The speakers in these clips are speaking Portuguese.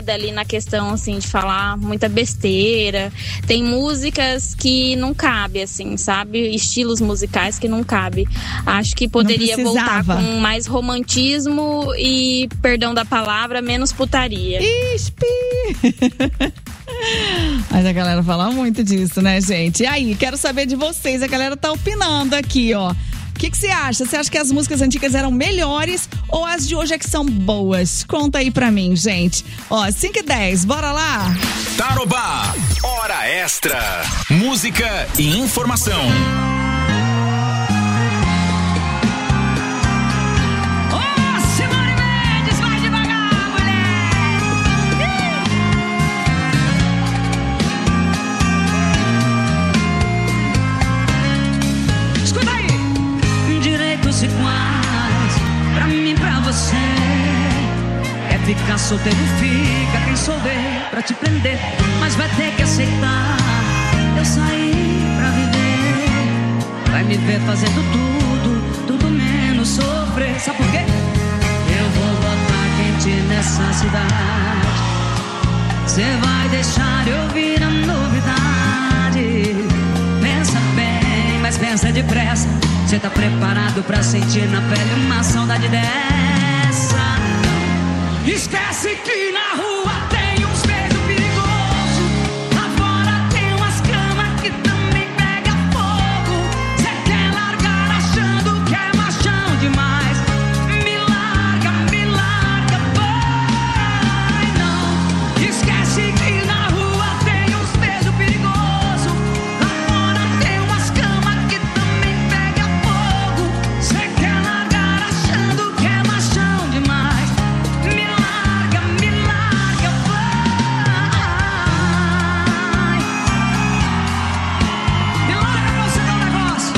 ali na questão, assim, de falar muita besteira. Tem músicas que não cabe, assim, sabe? Estilos musicais que não cabe. Acho que poderia voltar com mais romantismo e, perdão da palavra, menos putaria. Mas a galera fala muito disso, né, gente? E aí, quero saber de vocês. A galera tá opinando aqui, ó. O que você acha? Você acha que as músicas antigas eram melhores ou as de hoje é que são boas? Conta aí pra mim, gente. Ó, 5h10, bora lá? Tarobá, hora extra. Música e informação. Iguais, pra mim, pra você. É ficar solteiro, fica quem souber pra te prender. Mas vai ter que aceitar. Eu saí pra viver. Vai me ver fazendo tudo menos sofrer. Sabe por quê? Eu vou botar quente nessa cidade. Cê vai deixar eu ouvir a novidade. Pensa bem, mas pensa depressa. Cê tá preparado pra sentir na pele uma saudade dessa? Esquece que na rua tem uns beijos perigosos. Lá fora tem umas camas que também pega fogo. Cê quer largar achando que é machão demais. Me larga, vai não. Esquece que na rua tem uns beijos perigosos. Lá fora tem umas camas que também pega fogo. Cê quer largar achando que é machão demais. Me larga, vai. Me larga pra você dar um negócio.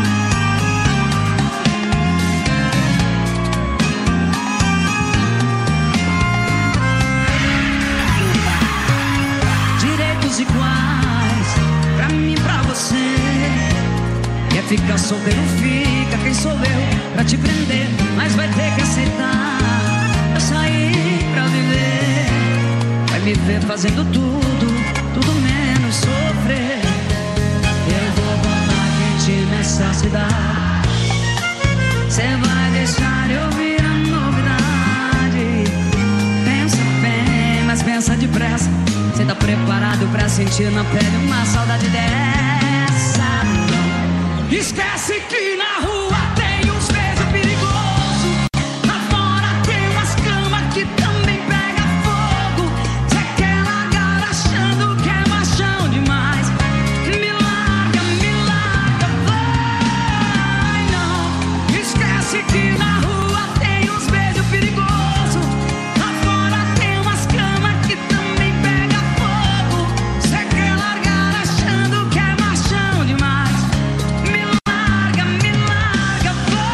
Direitos iguais, pra mim, pra você. Quer ficar solteiro, fica quem sou eu pra te prender. Mas vai ter que aceitar. Eu saí pra viver. Vai me ver fazendo tudo menos sofrer. Eu vou botar quente nessa cidade. Cê vai deixar eu ouvir a novidade. Pensa bem, mas pensa depressa. Cê tá preparado pra sentir na pele uma saudade dessa? Esquece que na rua tem uns beijos perigosos. Lá fora tem umas camas que também pega fogo. Cê quer largar achando que é machão demais. Me larga, vai não. Esquece que na rua tem uns beijos perigosos. Lá fora tem umas camas que também pega fogo. Cê quer largar achando que é machão demais. Me larga, vai.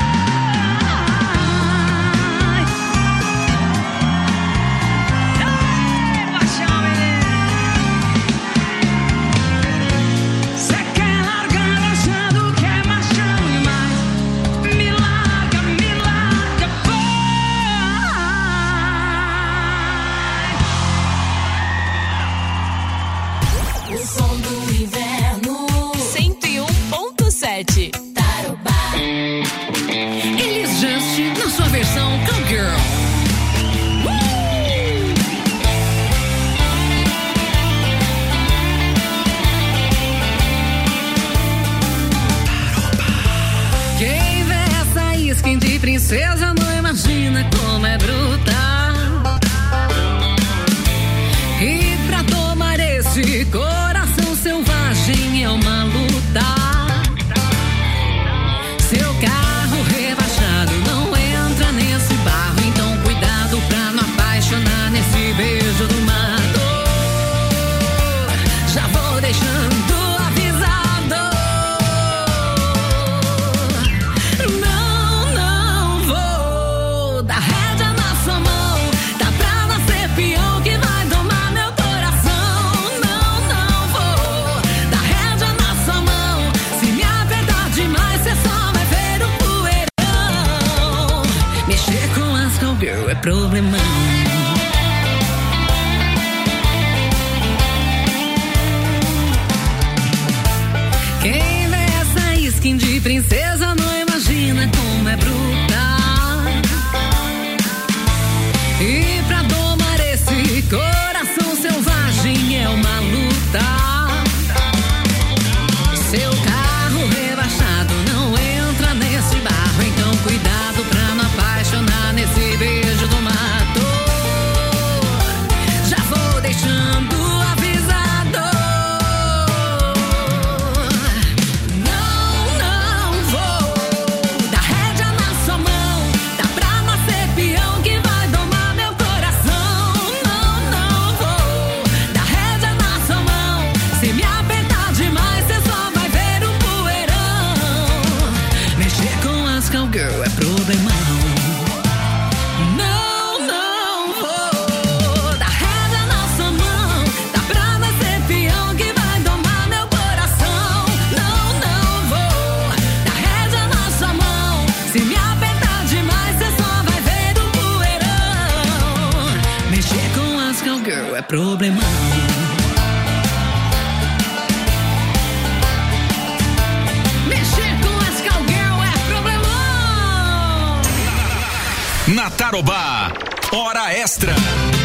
Ei, machão, menino. Cê quer largar achando que é machão demais. Me larga, vai. O som do inverno. 101.7. Tarobá. Elis Just na sua versão Cowgirl. Quem vê essa skin de princesa não imagina como é bruta. E pra tomar esse coração selvagem é uma luta. Seu carro rebaixado não entra nesse barro. Então cuidado pra não apaixonar nesse beijo do mato. Já vou deixando avisado. Não vou dar rédea na as cowgirl é problemão. Mexer com as cowgirl é problemão. Na Tarobá, hora extra.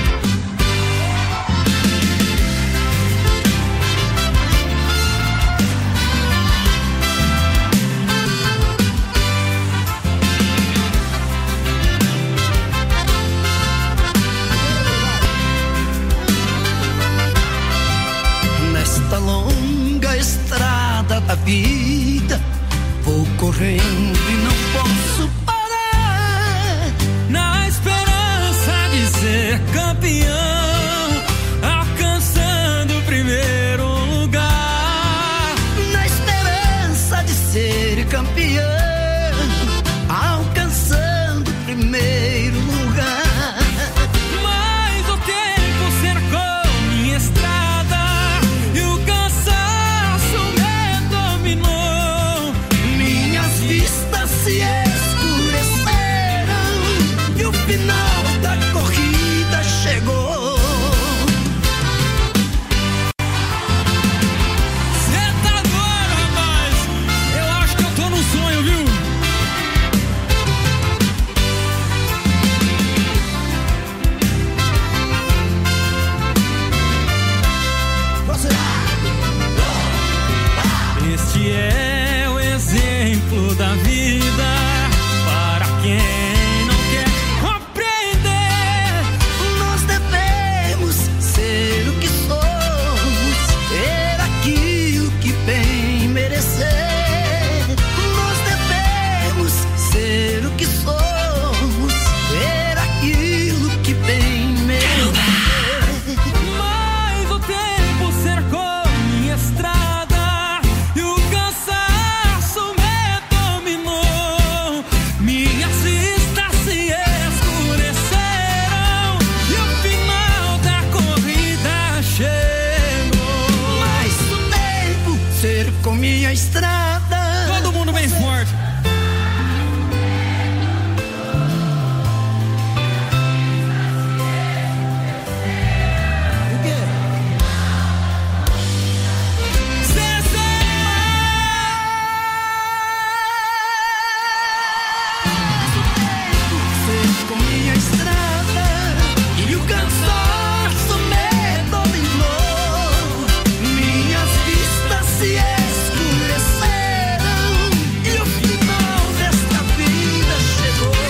Nesta longa estrada da vida, vou correndo e não posso parar. Na esperança de ser campeão, alcançando o primeiro lugar. Na esperança de ser campeão, alcançando o primeiro lugar. Mas o tempo cercou minha estrada e o cansaço me dominou. Minhas vistas se escureceram e o final da corrida chegou. Cê tá doido, rapaz? Eu acho que eu tô num sonho, viu? Este é o exemplo da vida para quem não quer compreender. Nós devemos ser o que somos, ter aquilo que bem merecer. Nós devemos ser o que somos, ter aquilo que bem merecer. Mas o tempo cercou minha estrada e o cansaço me dominou. Minhas vistas se escureceram e o final da corrida chegou. Mas o tempo cercou minha estrada. Todo mundo bem forte. Cercou minha estrada e o cansaço me dominou. Minhas vistas se escureceram e o final desta vida chegou.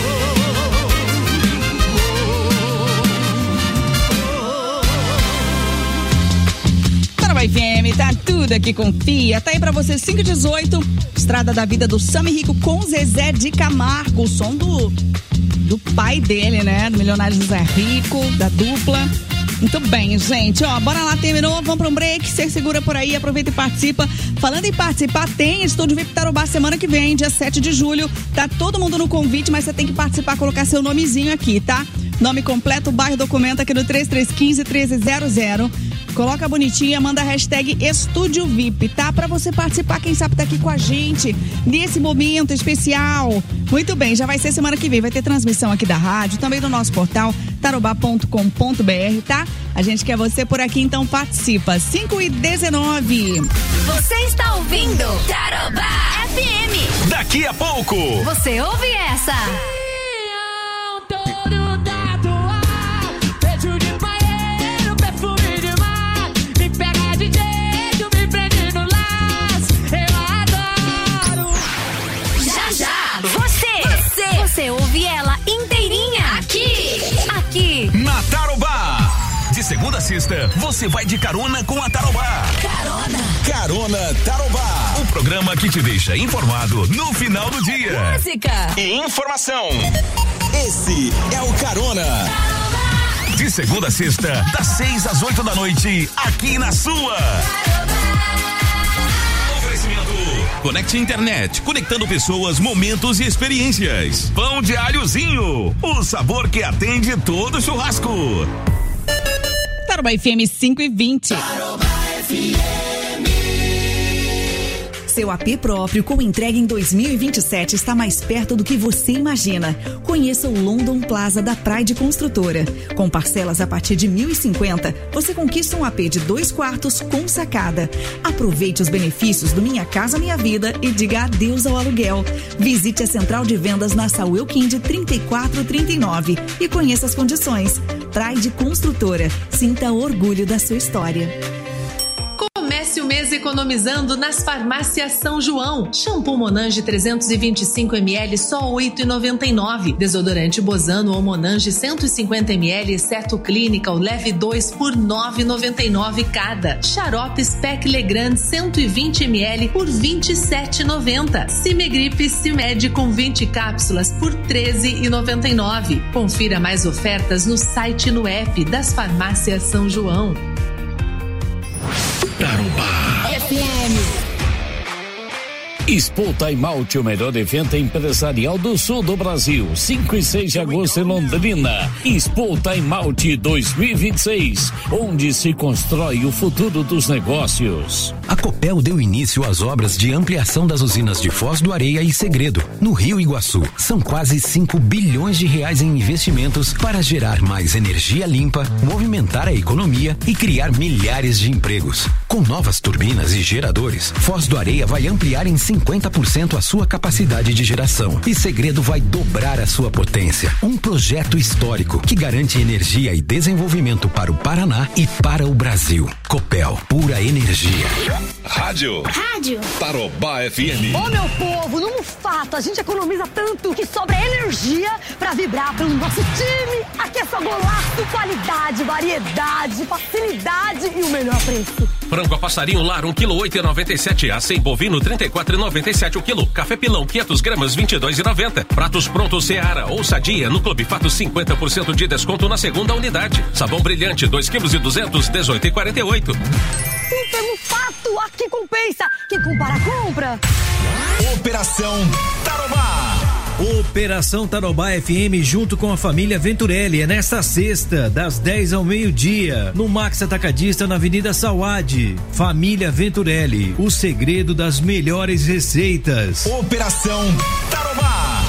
Tarobá FM, tá tudo aqui com Fia. Tá aí pra você 518, Estrada da Vida do Sami Rico com Zezé de Camargo. O som do pai dele, né? Do milionário José Rico, da dupla. Muito bem, gente. Ó, bora lá, terminou. Vamos pra um break. Ser segura por aí, aproveita e participa. Falando em participar, tem Estúdio VIP Tarobá semana que vem, dia 7 de julho. Tá todo mundo no convite, mas você tem que participar, colocar seu nomezinho aqui, tá? Nome completo, bairro, documento aqui no 3315-1300. Coloca bonitinha, manda a hashtag Estúdio VIP, tá? Pra você participar, quem sabe tá aqui com a gente nesse momento especial. Muito bem, já vai ser semana que vem, vai ter transmissão aqui da rádio, também do nosso portal tarobá.com.br, tá? A gente quer você por aqui, então participa. 5h19. Você está ouvindo Tarobá FM. Daqui a pouco. Você ouve essa? Você ouve ela inteirinha aqui Na Tarobá. De segunda a sexta, você vai de carona com a Tarobá. Carona Tarobá. O programa que te deixa informado no final do dia. música E informação. Esse é o Carona. De segunda a sexta, das 6 às 8 da noite, aqui na sua. Conecte Internet, conectando pessoas, momentos e experiências. Pão de alhozinho, o sabor que atende todo churrasco. Tarobá FM 5h20. seu AP próprio com entrega em 2027 está mais perto do que você imagina. Conheça o London Plaza da Pride Construtora. Com parcelas a partir de 1.050, você conquista um AP de 2 quartos com sacada. Aproveite os benefícios do Minha Casa Minha Vida e diga adeus ao aluguel. Visite a central de vendas na Saúl Elquinde 3439 e conheça as condições. Pride Construtora. Sinta orgulho da sua história. Comece o mês economizando nas farmácias São João. Shampoo Monange 325 ml só R$ 8,99. Desodorante Bozano ou Monange 150 ml Certo Clinical leve 2 por R$ 9,99 cada. Xarope Spec Legrand 120 ml por R$ 27,90. Cimegripe Cimed com 20 cápsulas por R$ 13,99. Confira mais ofertas no site e no app das farmácias São João. Tarobá FM. Expo Time Out, o melhor evento empresarial do sul do Brasil. 5 e 6 de agosto em Londrina. Expo Time Out 2026, onde se constrói o futuro dos negócios. A Copel deu início às obras de ampliação das usinas de Foz do Areia e Segredo, no Rio Iguaçu. São quase 5 bilhões de reais em investimentos para gerar mais energia limpa, movimentar a economia e criar milhares de empregos. Com novas turbinas e geradores, Foz do Areia vai ampliar em 50% a sua capacidade de geração e Segredo vai dobrar a sua potência. Um projeto histórico que garante energia e desenvolvimento para o Paraná e para o Brasil. Copel, pura energia. Rádio Tarobá FM. Ô meu povo, num fato, a gente economiza tanto que sobra energia pra vibrar pelo nosso time. Aqui é só golaço, qualidade, variedade, facilidade e o melhor preço. Frango a passarinho lar 1 kg 8,97. Acém bovino 34,97 o quilo. Café pilão 500 gramas 22,90. Pratos prontos Seara ou Sadia no Clube Fato 50% de desconto na segunda unidade. Sabão brilhante 2 kg e 200 18,48. Super Mufato, aqui compensa. Quem compara compra. Operação Tarobá. Operação Tarobá FM junto com a família Venturelli é nesta sexta, das 10 ao meio-dia, no Max Atacadista na Avenida Sauad. Família Venturelli, o segredo das melhores receitas. Operação Tarobá.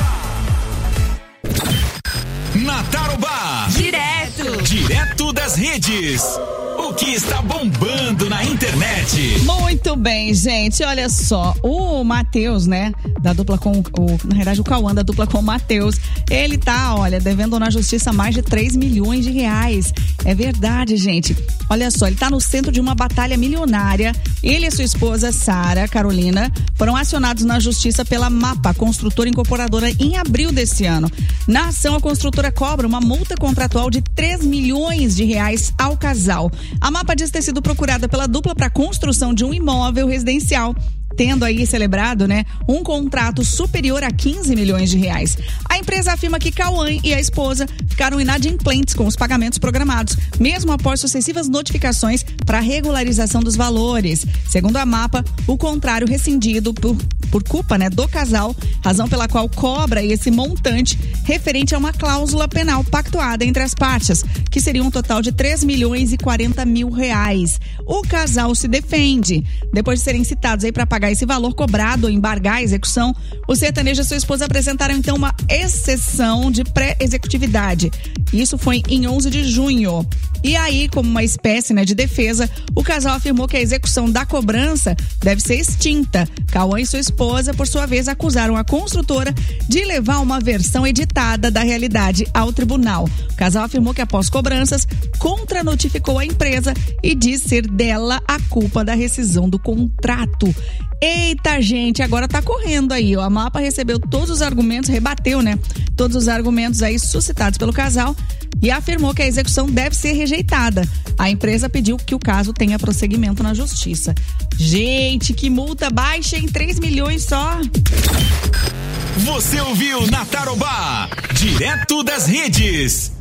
Na Tarobá. Direto das redes. O que está bombando na internet. Muito bem, gente, olha só, o Matheus, né, da dupla com na verdade o Cauã da dupla com o Matheus, ele tá, olha, devendo na justiça mais de 3 milhões de reais. É verdade, gente. Olha só, ele tá no centro de uma batalha milionária. Ele e sua esposa, Sara Carolina, foram acionados na justiça pela MAPA, construtora incorporadora, em abril desse ano. Na ação, a construtora cobra uma multa contratual de 3 milhões de reais ao casal. A MAPA diz ter sido procurada pela dupla para a construção de um imóvel residencial, tendo aí celebrado, né, um contrato superior a 15 milhões de reais. A empresa afirma que Cauã e a esposa ficaram inadimplentes com os pagamentos programados, mesmo após sucessivas notificações para regularização dos valores. Segundo a MAPA, o contrário rescindido por culpa, né, do casal, razão pela qual cobra esse montante referente a uma cláusula penal pactuada entre as partes, que seria um total de 3 milhões e 40 mil reais. O casal se defende. Depois de serem citados aí para pagar esse valor cobrado ou embargar a execução, o sertanejo e sua esposa apresentaram então uma exceção de pré-executividade. Isso foi em 11 de junho. E aí, como uma espécie, né, de defesa, o casal afirmou que a execução da cobrança deve ser extinta. Cauã e sua esposa, por sua vez, acusaram a construtora de levar uma versão editada da realidade ao tribunal. O casal afirmou que, após cobranças, contranotificou a empresa e diz ser dela a culpa da rescisão do contrato. Eita, gente, agora tá correndo aí, ó. A MAPA recebeu todos os argumentos, rebateu, né? Todos os argumentos aí suscitados pelo casal e afirmou que a execução deve ser rejeitada. A empresa pediu que o caso tenha prosseguimento na justiça. Gente, que multa baixa em 3 milhões só. Você ouviu na Tarobá, direto das redes.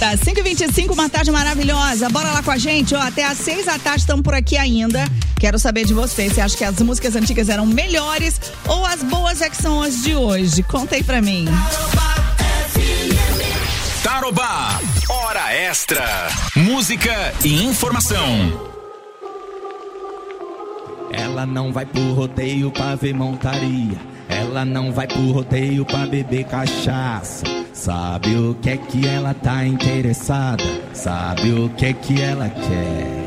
Eita, 5h25, uma tarde maravilhosa. Bora lá com a gente, ó. Até às 6 da tarde estamos por aqui ainda. Quero saber de você. Você acha que as músicas antigas eram melhores ou as boas é que são as de hoje? Conta aí pra mim. Tarobá, hora extra. Música e informação. Ela não vai pro rodeio pra ver montaria. Ela não vai pro rodeio pra beber cachaça. Sabe o que é que ela tá interessada? Sabe o que é que ela quer?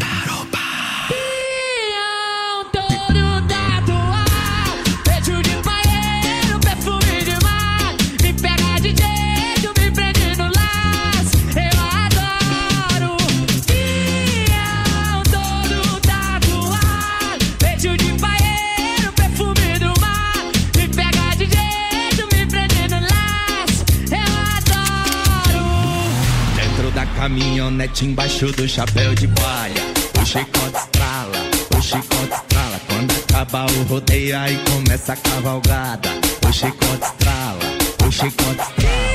Caminhonete embaixo do chapéu de palha. O chicote estrala, o chicote estrala. Quando acaba o rodeio aí começa a cavalgada. O chicote estrala, o chicote estrala.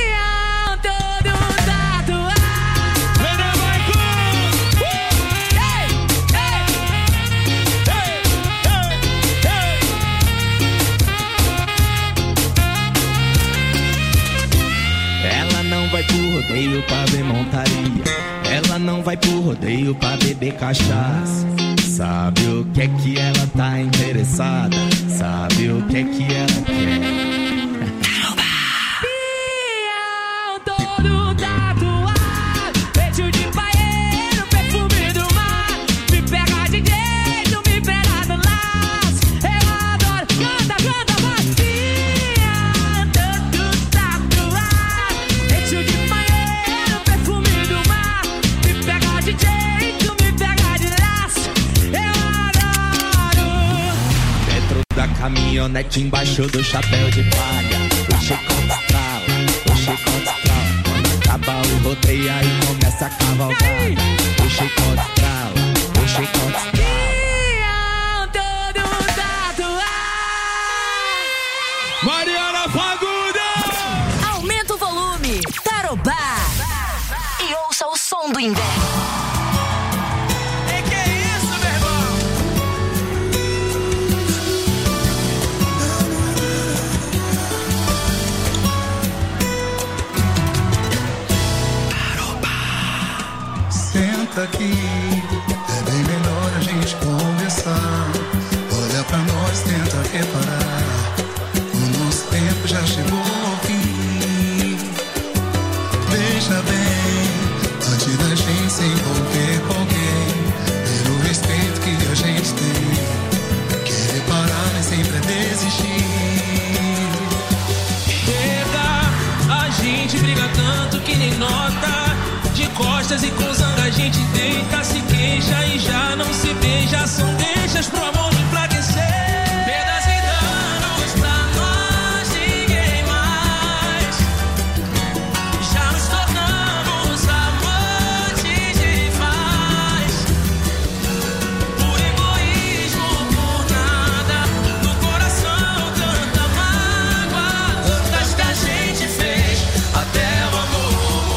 Vai pro rodeio pra ver montaria. Ela não vai pro rodeio pra beber cachaça. Sabe o que é que ela tá interessada? Sabe o que é que ela quer? Caminhonete embaixo do chapéu de palha. O chicote estrala, o chicote estrala. Quando acaba o rodeio aí começa a cavalgada. O chicote estrala, o chicote estrala. Mariana Faguda! Aumenta o volume, Tarobá. E ouça o som do inverno. Aqui é bem melhor a gente conversar. Olha pra nós, tenta reparar. O nosso tempo já chegou ao fim. Veja bem, antes da gente se envolver com alguém, pelo respeito que a gente tem, querer parar nem sempre é desistir. Chega, a gente briga tanto que nem nota. De costas e com zanga a gente deita, se queixa e já não se beija. São deixas pro amor enfraquecer. Perdas e danos pra nós, ninguém mais. Já nos tornamos amantes de paz. Por egoísmo, por nada. No coração tanta mágoa. Tantas que a gente fez até o amor.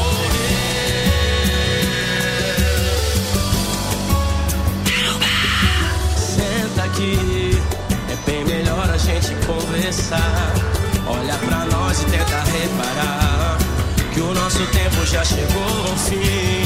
É bem melhor a gente conversar. Olha pra nós e tenta reparar que o nosso tempo já chegou ao fim.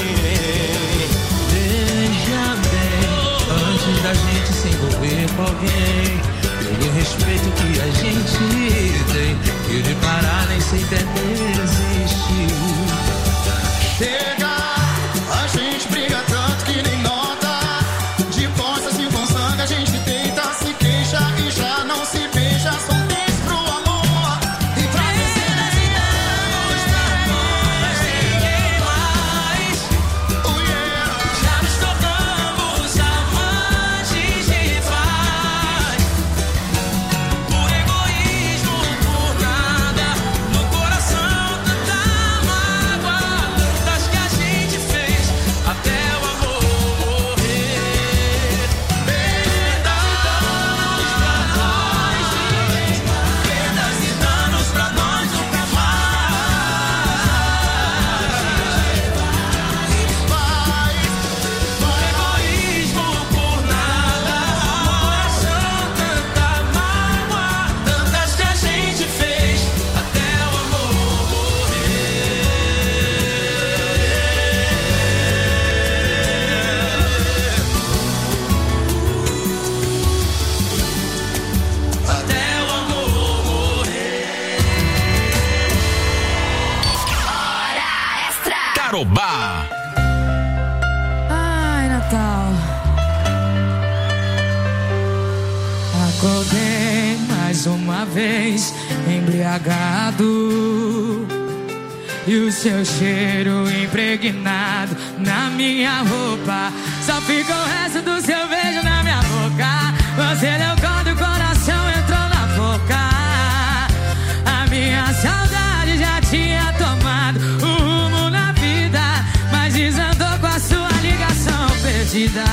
Veja bem, antes da gente se envolver com alguém, pelo respeito que a gente tem, que de parar nem sempre é desistir. Chega, a gente briga tanto que nem nota. De costas e com sangue a gente deita, se queixa e já não se beija. Só tem pro amor e pra descer nas ideias. Nós ninguém mais. Já nos tornamos amantes de paz. Por egoísmo, por nada. No coração tanta mágoa. Tantas que a Tarobá. Ai, Natal. Acordei mais uma vez, embriagado, e o seu cheiro impregnado na minha roupa. Só fica o resto do seu beijo na minha boca. Você deu conta, o coração entrou na boca. A minha saudade já tinha tomado o rumo na vida, mas desandou com a sua ligação perdida.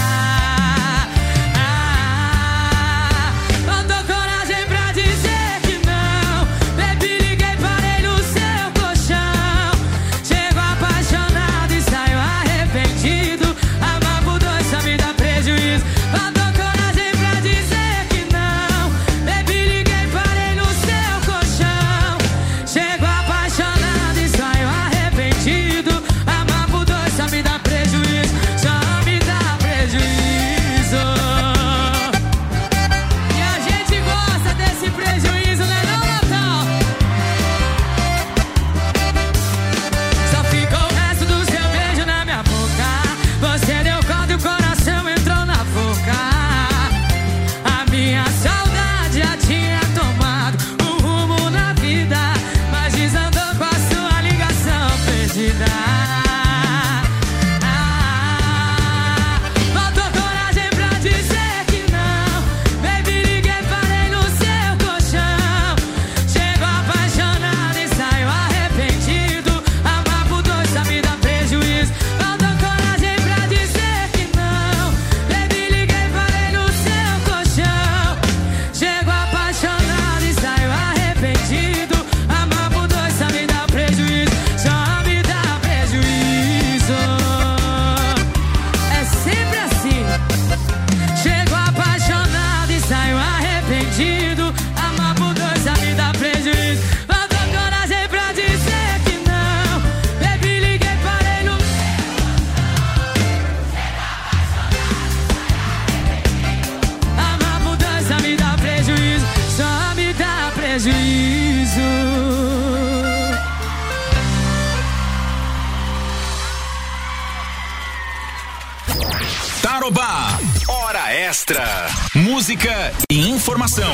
Tarobá, hora extra, música e informação.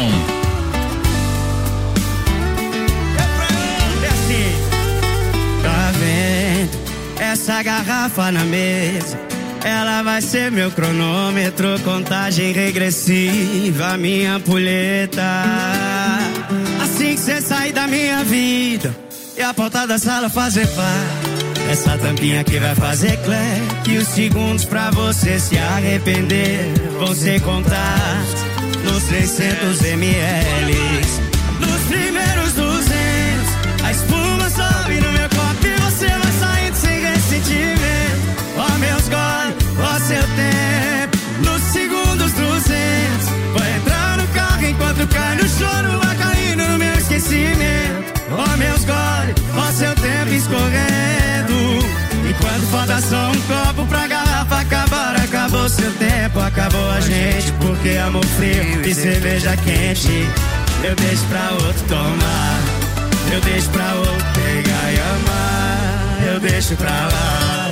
Tá vendo essa garrafa na mesa? Ela vai ser meu cronômetro, contagem regressiva, minha ampulheta. Assim que cê sair da minha vida e a porta da sala fazer parte, essa tampinha que vai fazer clique, e os segundos pra você se arrepender vão ser contados nos 300 ml. Nos primeiros 200, a espuma sobe no meu copo e você vai saindo sem ressentimento. Ó meus goles, ó seu tempo. Nos segundos 200, vai entrar no carro enquanto cai no choro, vai caindo no meu esquecimento. Ó meus goles, ó seu tempo escorrendo. E quando falta só um copo pra garrafa acabar, acabou seu tempo, acabou a gente. Porque amor frio e cerveja quente eu deixo pra outro tomar, eu deixo pra outro pegar e amar, eu deixo pra lá.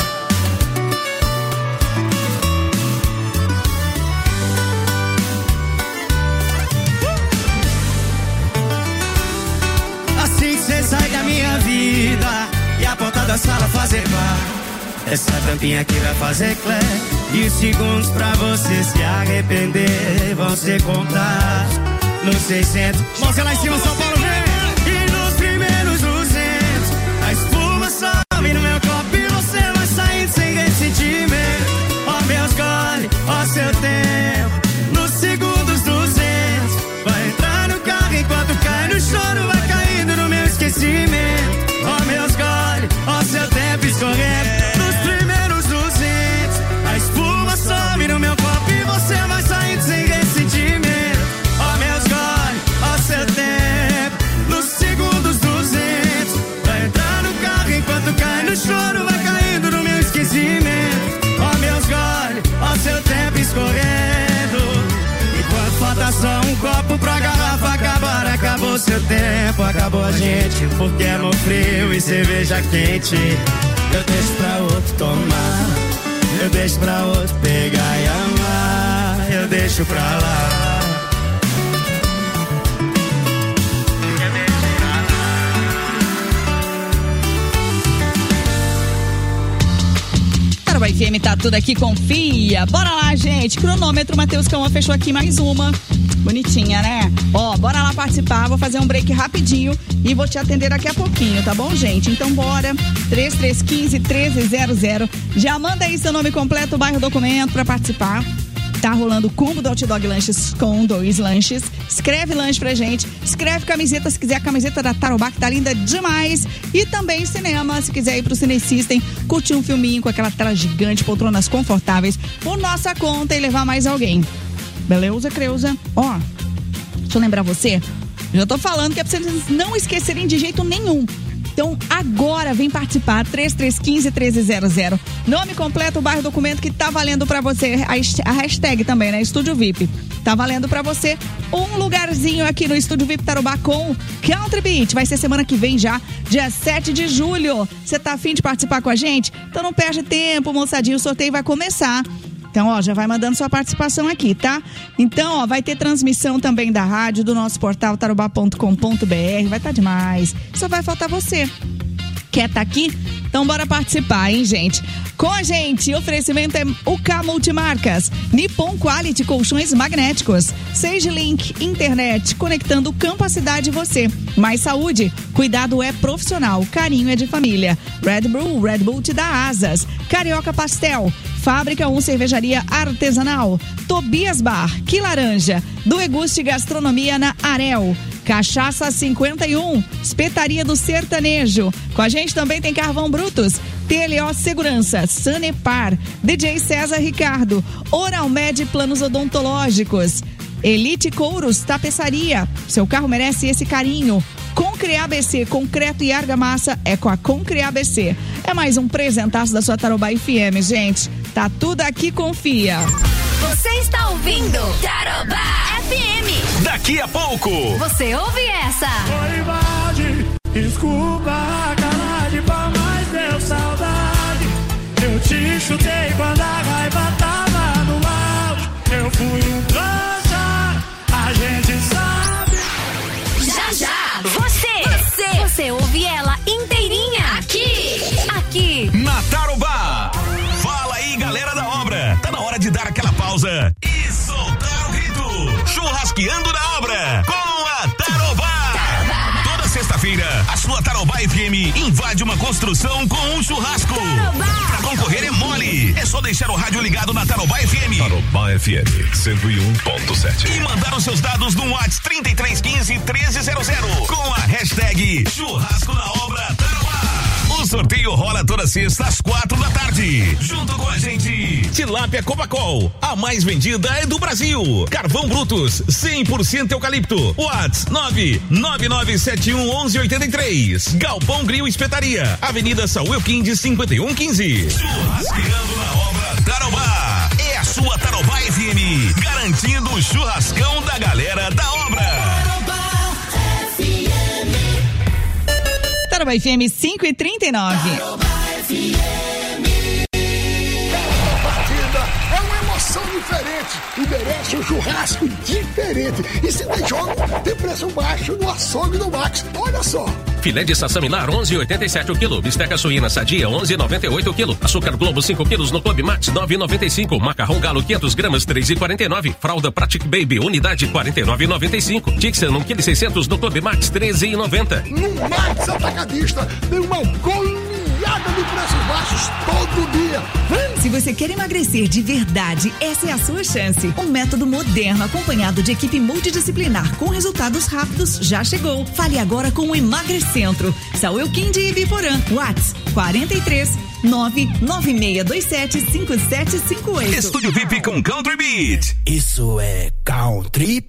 Assim que cê sai da minha vida e a porta da sala fazer bar, essa tampinha aqui vai fazer clé, e os segundos pra você se arrepender vão ser contados nos 600. Mostra lá em cima, São Paulo, vem! E nos primeiros 200, a espuma sobe no meu copo e você vai saindo sem ressentimento. Ó meus goles, ó seu tempo. Nos segundos 200, vai entrar no carro enquanto cai no choro, vai caindo no meu esquecimento. Ó meus goles, ó seu tempo escorrendo. Nos primeiros 200, a espuma sobe no meu copo e você vai saindo sem ressentimento. Ó meus goles, ó seu tempo. Nos segundos 200, vai entrar no carro enquanto cai no choro, vai caindo no meu esquecimento. Ó meus goles, ó seu tempo escorrendo. Enquanto falta só um copo pra garrafa acabar, acabou seu tempo, acabou a gente. Porque amor frio e cerveja quente eu deixo pra outro tomar. Eu deixo pra outro pegar e amar. Eu deixo pra lá. Tarouba FM tá tudo aqui, confia. Bora lá, gente. Cronômetro, Matheus Cama fechou aqui mais uma. Bonitinha, né? Ó, bora lá participar. Vou fazer um break rapidinho e vou te atender daqui a pouquinho, tá bom, gente? Então bora. 3315-1300. Já manda aí seu nome completo, bairro, documento pra participar. Tá rolando o combo do Hot Dog Lanches com 2 lanches. Escreve lanche pra gente. Escreve camiseta, se quiser a camiseta da Tarobá, que tá linda demais. E também cinema, se quiser ir pro Cine System, curtir um filminho com aquela tela gigante, poltronas confortáveis, por nossa conta e levar mais alguém. Beleza, Creuza? Ó, deixa eu lembrar você. Já tô falando que é pra vocês não esquecerem de jeito nenhum. Então, agora vem participar, 3315-1300. Nome completo, bairro, documento, que tá valendo pra você. A hashtag também, né? Estúdio VIP. Tá valendo pra você um lugarzinho aqui no Estúdio VIP Tarobá com Country Beat. Vai ser semana que vem já, dia 7 de julho. Você tá afim de participar com a gente? Então não perde tempo, moçadinho. O sorteio vai começar. Então, ó, já vai mandando sua participação aqui, tá? Então, ó, vai ter transmissão também da rádio, do nosso portal tarobá.com.br. Vai tá demais. Só vai faltar você. Quer tá aqui? Então, bora participar, hein, gente? Com a gente, oferecimento é UK Multimarcas, Nippon Quality Colchões Magnéticos, Sage Link Internet, conectando o campo, a cidade e você. Mais saúde, cuidado é profissional, carinho é de família. Red Bull te dá asas. Carioca Pastel, Fábrica 1 Cervejaria Artesanal, Tobias Bar, Que Laranja, do Eguste Gastronomia na Arel. Cachaça 51, Espetaria do Sertanejo. Com a gente também tem Carvão Brutos, TLO Segurança, Sanepar, DJ César Ricardo, Oralmed Planos Odontológicos, Elite Couros Tapeçaria. Seu carro merece esse carinho. Concre ABC, concreto e argamassa é com a Concre ABC. É mais um presentaço da sua Tarobá FM, gente. Tá tudo aqui, confia. Você está ouvindo Tarobá FM. Daqui a pouco você ouve essa. Oi, Valde, desculpa a caralho, mas deu saudade. Eu te chutei quando a raiva tava no auge. Eu fui um trouxa, a gente sabe. Já. Você ouve ela inteirinha aqui na Tarobá. Fala aí, galera da obra. Tá na hora de dar aquela pausa e soltar o grito. Churrasqueando na obra com a Tarobá. Toda sexta-feira, a sua Tarobá FM invade uma construção com um churrasco. Pra concorrer é mole. É só deixar o rádio ligado na Tarobá FM. Tarobá FM 101.7 e mandar os seus dados no WhatsApp 3315-1300 com a hashtag Churrasco na Obra Tarobá. O sorteio rola toda sexta às 4h. Junto com a gente, Tilápia Copacol, a mais vendida é do Brasil. Carvão Brutus, 100% eucalipto. WhatsApp 999711183. Galpão Grill Espetaria, Avenida Saúl Elquinde 5115. Churrasqueando na Obra Tarobá. É a sua Tarobá FM, garantindo o churrascão da galera da obra. Tarobá FM 5h39. É uma emoção diferente e merece um churrasco diferente. E se tem jogo, tem preço baixo no açougue do Max. Olha só. Filé de sassamilar 11,87 o quilo. Bisteca suína sadia 11,98 o quilo. Açúcar Globo 5 quilos no Clube Max 9,95. Macarrão Galo 500 gramas 3,49. Fralda Pratic Baby unidade 49,95. Dixon 1,6 kg no Clube Max 13,90. No Max Atacadista tem uma goleada de preços baixos todo dia. Se você quer emagrecer de verdade, essa é a sua chance. Um método moderno acompanhado de equipe multidisciplinar com resultados rápidos já chegou. Fale agora com o Emagrecentro. Saúl Elquinde e Biporã. WhatsApp 43 996275758. Estúdio VIP com Country Beat. Isso é Country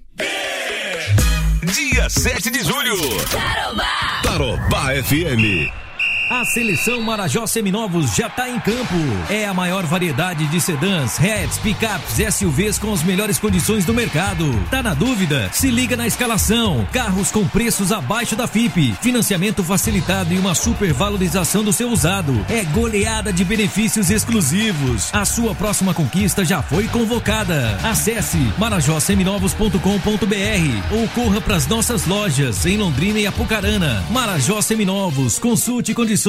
Dia 7 de julho. Tarobá. Tarobá FM. A seleção Marajó Seminovos já está em campo. É a maior variedade de sedãs, hatches, picapes, SUVs com as melhores condições do mercado. Tá na dúvida? Se liga na escalação. Carros com preços abaixo da FIPE, financiamento facilitado e uma super valorização do seu usado. É goleada de benefícios exclusivos. A sua próxima conquista já foi convocada. Acesse marajoseminovos.com.br ou corra para as nossas lojas em Londrina e Apucarana. Marajó Seminovos, consulte condições.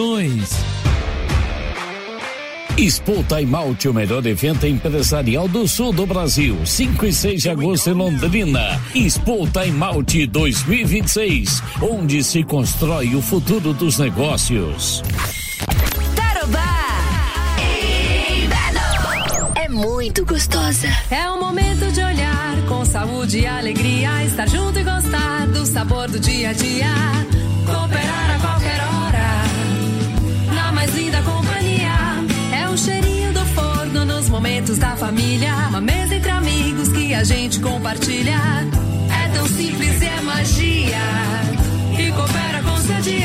Expo Time-Out, o melhor evento empresarial do sul do Brasil. 5 e 6 de agosto em Londrina. Expo Time-Out 2026, onde se constrói o futuro dos negócios. Tarobá é muito gostosa. É o momento de olhar com saúde e alegria, estar junto e gostar do sabor do dia a dia. Cooperar a qualquer hora, na mais linda companhia. É o cheirinho do forno nos momentos da família. Uma mesa entre amigos que a gente compartilha. É tão simples e é magia. E coopera com seu dia.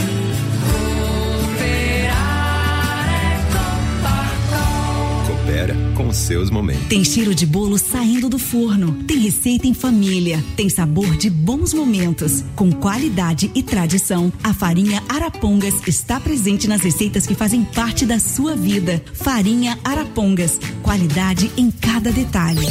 Cooperar é Copacol. Coopera com seus momentos. Tem cheiro de bolo saindo do forno. Tem receita em família. Tem sabor de bons momentos. Com qualidade e tradição, a farinha Arapongas está presente nas receitas que fazem parte da sua vida. Farinha Arapongas. Qualidade em cada detalhe.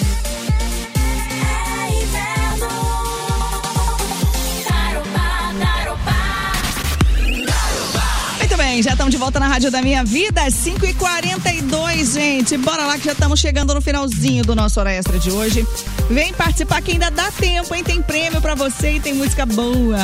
Muito bem, já estamos de volta na Rádio da Minha Vida, 5h42, gente. Bora lá que já estamos chegando no finalzinho do nosso Hora Extra de hoje. Vem participar que ainda dá tempo, hein? Tem prêmio pra você e tem música boa.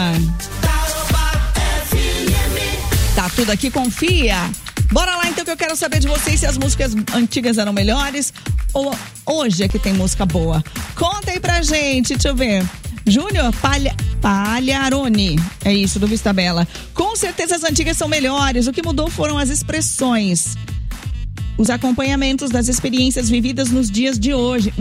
Tá tudo aqui, confia. Bora lá então que eu quero saber de vocês se as músicas antigas eram melhores ou hoje é que tem música boa. Conta aí pra gente, deixa eu ver. Júnior Palharoni, é isso, do Vista Bela. Com certeza as antigas são melhores, o que mudou foram as expressões, os acompanhamentos das experiências vividas nos dias de hoje.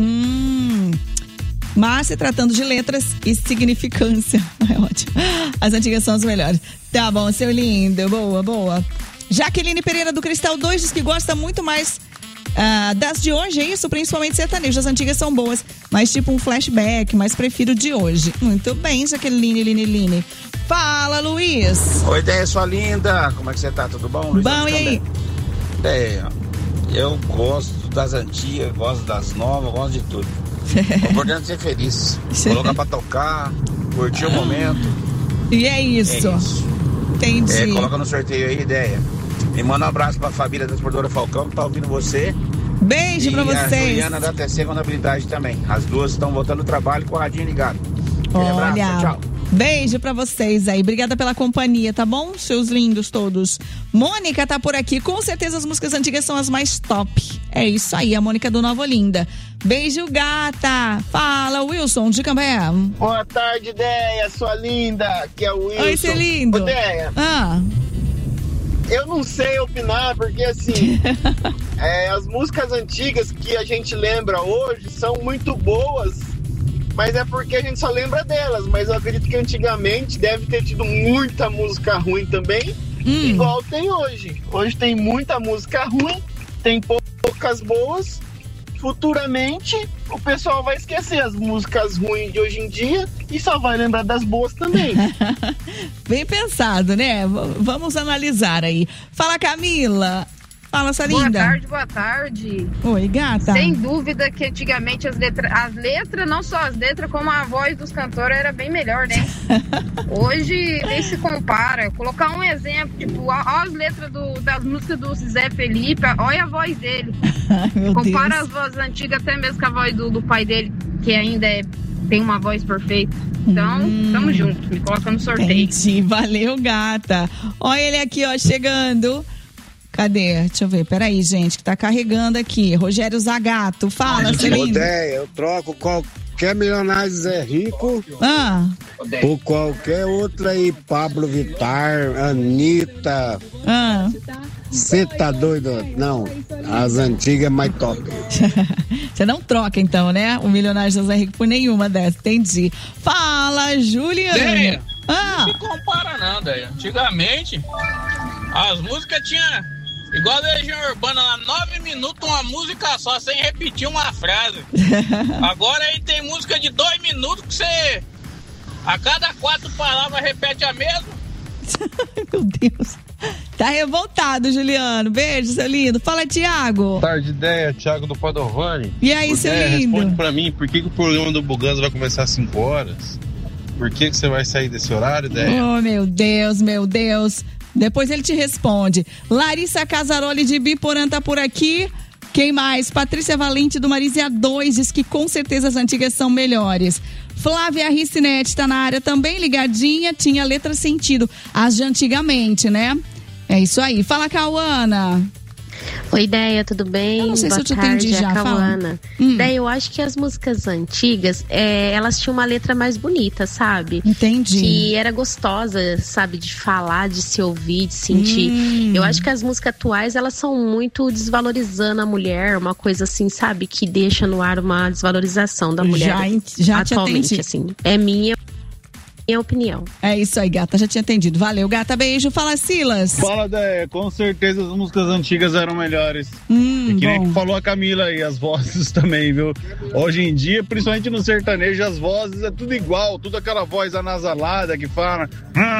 Mas se tratando de letras e significância, é ótimo. As antigas são as melhores. Tá bom, seu lindo, boa, boa. Jaqueline Pereira do Cristal 2 diz que gosta muito mais das de hoje, é isso? Principalmente sertanejo. As antigas são boas, mas tipo um flashback, mas prefiro de hoje. Muito bem, Jaqueline. Fala, Luiz. Oi, Ideia, sua linda. Como é que você tá? Tudo bom, Luiz? Bom, e aí? Ideia, eu gosto das antigas, gosto das novas, gosto de tudo. O importante é ser feliz. Colocar pra tocar, curtir o momento. E é isso. Entendi. Coloca no sorteio aí, Ideia. E manda um abraço pra família da Transportadora Falcão, que tá ouvindo você. Beijo pra vocês. E a Juliana da TC Contabilidade também. As duas estão voltando no trabalho com o radinho ligado. Olha, abraço, tchau. Beijo pra vocês aí. Obrigada pela companhia, tá bom? Seus lindos todos. Mônica tá por aqui. Com certeza as músicas antigas são as mais top. É isso aí, a Mônica do Nova Olinda. Beijo, gata. Fala, Wilson de Cambé. Boa tarde, Ideia, sua linda. Aqui é o Wilson. Oi, seu lindo. Ô, Ideia. Eu não sei opinar, porque assim, as músicas antigas que a gente lembra hoje são muito boas, mas é porque a gente só lembra delas. Mas eu acredito que antigamente deve ter tido muita música ruim também, igual tem hoje. Hoje tem muita música ruim, tem poucas boas. Futuramente o pessoal vai esquecer as músicas ruins de hoje em dia e só vai lembrar das boas também. Bem pensado, né? Vamos analisar aí. Fala, Camila. Fala, sua linda. Boa tarde. Oi, gata. Sem dúvida que antigamente as letras, não só as letras, como a voz dos cantores era bem melhor, né? Hoje nem se compara. Colocar um exemplo, tipo, olha as letras das músicas do Zé Felipe, olha a voz dele. Compara as vozes antigas até mesmo com a voz do pai dele, que ainda tem uma voz perfeita. Então, tamo junto. Me coloca no sorteio. Entendi. Valeu, gata. Olha ele aqui, ó, chegando. Cadê? Deixa eu ver, peraí, gente, que tá carregando aqui. Rogério Zagato, fala, Celinho. Eu troco qualquer milionário Zé Rico por qualquer outra aí, Pablo Vittar, Anitta. Você tá doido? Não, as antigas é mais top. Você não troca então, né? O milionário José Rico por nenhuma dessas, entendi. Fala, Juliana. Não se compara não, Deia. Antigamente As músicas tinha igual a Legião Urbana lá, 9 minutos uma música só, sem repetir uma frase. Agora aí tem música de 2 minutos que você a cada 4 palavras repete a mesma. Meu Deus. Tá revoltado, Juliano. Beijo, seu lindo. Fala, Thiago. Boa tarde, ideia. Thiago do Padovani. E aí, seu lindo? Responde pra mim, por que o programa do Buganza vai começar às 5 horas? Por que você vai sair desse horário, ideia? Oh, meu Deus, meu Deus. Depois ele te responde. Larissa Casaroli de Biporã tá por aqui. Quem mais? Patrícia Valente do Marizia 2 diz que com certeza as antigas são melhores. Flávia Ricinete tá na área também, ligadinha, tinha letra sentido. As de antigamente, né? É isso aí. Fala, Cauana. Oi, Ideia, tudo bem? Eu não sei Boa se eu te tarde, entendi já. Cauana. Ideia, eu acho que as músicas antigas, elas tinham uma letra mais bonita, sabe? Entendi. Que era gostosa, sabe? De falar, de se ouvir, de sentir. Eu acho que as músicas atuais, elas são muito desvalorizando a mulher, uma coisa assim, sabe? Que deixa no ar uma desvalorização da mulher já atualmente, assim. É minha opinião. É isso aí, gata, já tinha entendido. Valeu, gata, beijo. Fala, Silas. Fala, Déia, com certeza as músicas antigas eram melhores. E que nem falou a Camila aí, as vozes também, viu? Hoje em dia, principalmente no sertanejo, as vozes é tudo igual, tudo aquela voz anasalada que fala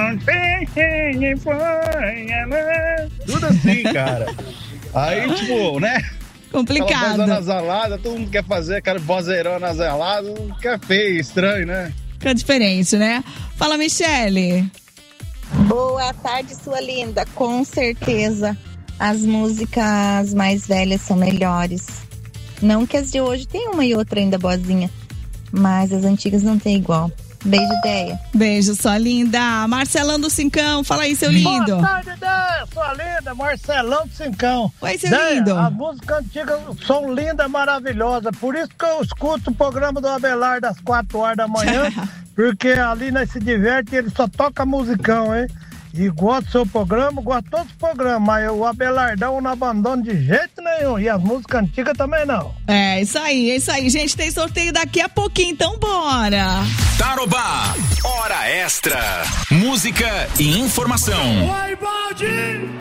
tudo assim, cara. Aí, tipo, né? Complicado. Aquela voz anasalada, todo mundo quer fazer aquela vozeirão anasalada, fica feio, estranho, né? Fica diferente, né? Fala, Michele. Boa tarde, sua linda. Com certeza as músicas mais velhas são melhores. Não que as de hoje tem uma e outra ainda boazinha, mas as antigas não tem igual. Beijo, Ideia. Beijo, sua linda. Marcelão do Cincão, fala aí, seu lindo. Boa tarde, Ideia, sua linda. Marcelão do Cincão. Oi, seu lindo. As músicas antigas são lindas, maravilhosas. Por isso que eu escuto o programa do Abelardo às 4 horas da manhã, porque ali nós se diverte e ele só toca musicão, hein? E gosto do seu programa, gosto de todos os programas, mas o Abelardão eu não abandono de jeito nenhum. E as músicas antigas também não. É isso aí, gente. Tem sorteio daqui a pouquinho, então bora. Tarobá, hora extra. Música e informação. Oi, Baldi!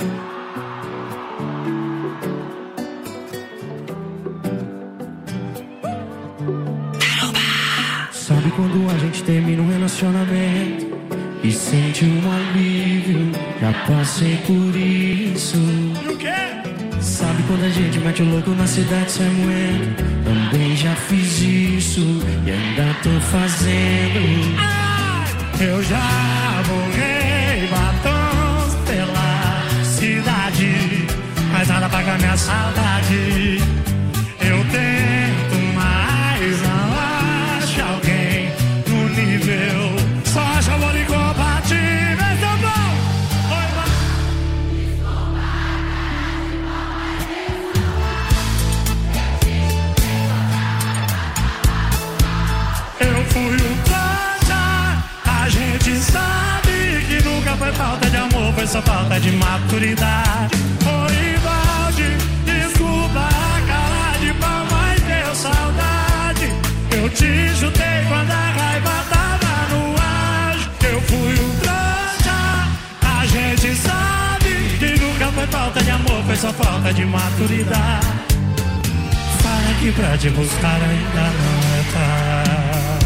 Sabe quando a gente termina um relacionamento e sente um alívio? Já passei por isso. E o quê? Sabe quando a gente mete o louco na cidade sem moeda? Também já fiz isso e ainda tô fazendo. Eu já borrei batons pela cidade, mas nada apaga minha saudade. Eu tento, mas não acho alguém no nível. Só acho amor incompatível, então bom. Eu fui um trouxa, a gente sabe que nunca foi falta de amor, foi só falta de maturidade. Oi, Valde, desculpa a cara de pau, mas deu saudade. Eu te chutei quando a raiva tava no ar. Eu fui um trouxa, a gente sabe que nunca foi falta de amor, foi só falta de maturidade. Fala que pra te buscar ainda não é tarde.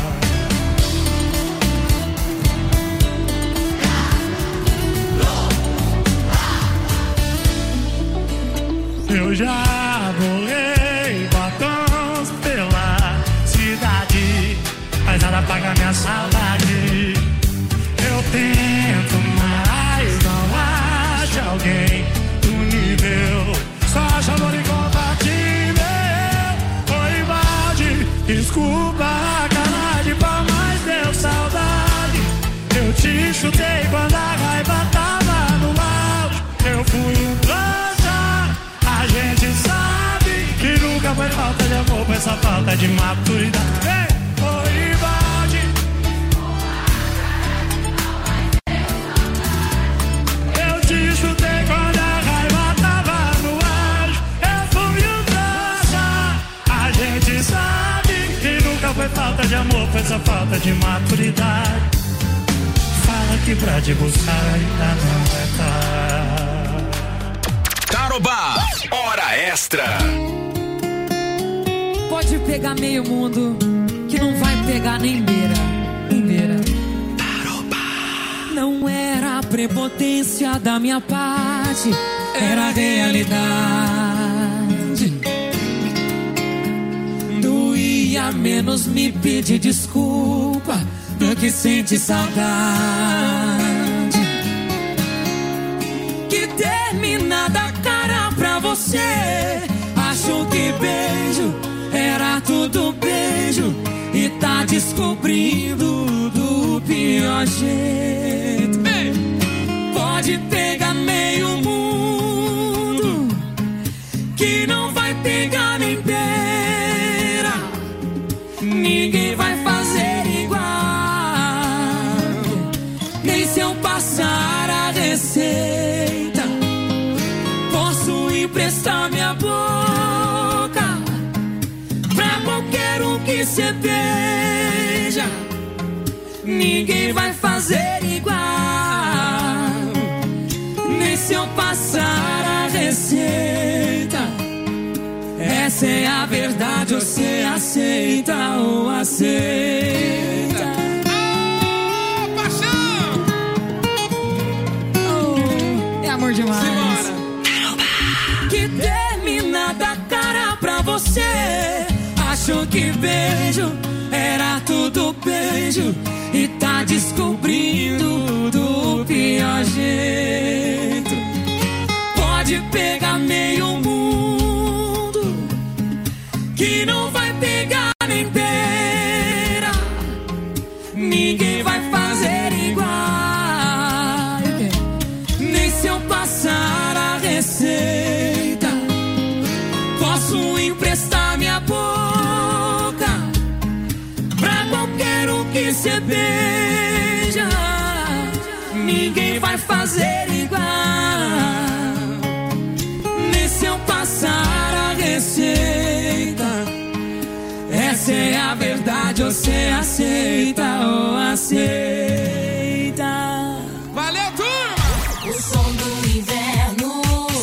Eu já borrei batons pela cidade, mas nada apaga minha saudade. Eu tento, mas não acho alguém no nível. Só acho amor incompatível. Oi, Valde, desculpa a cara de pau, mas deu saudade. Eu te chutei quando a raiva tava no auge. Eu fui um trouxa, a gente sabe que nunca foi falta de amor, foi só falta de maturidade. Ei, oi, Valde. Eu te chutei quando a raiva tava no auge. Eu fui um trouxa, a gente sabe que nunca foi falta de amor, foi só falta de maturidade. Fala que pra te buscar ainda não é tarde. Tarobá, hora extra. Pode pegar meio mundo, que não vai pegar nem beira. Tarobá. Não era a prepotência da minha parte, era a realidade. Doía menos me pedir desculpa do que sente saudade. Que termina da cara pra você, acho que beijo era tudo beijo e tá descobrindo do pior jeito. Pode pegar meio mundo, que não vai pegar nem beira. Ninguém vai fazer igual, nem se eu passar a receita. Posso emprestar minha boca pra qualquer um que cê beija. Ninguém vai fazer igual, nem se eu passar a receita. Essa é a verdade, você aceita ou aceita? Oh, paixão! Oh, é amor demais. Simbora. Que termina da cara pra você, acho que beijo era tudo beijo e tá descobrindo do pior jeito. Pode pegar meio mundo, que não vai pegar nem beira. Ninguém vai fazer igual, nem se eu passar a receita. Posso emprestar minha boca pra qualquer um que cê beija. Ninguém vai fazer igual, nem se eu passar a receita. Essa é a verdade, você aceita ou aceita? Valeu, turma! O som do inverno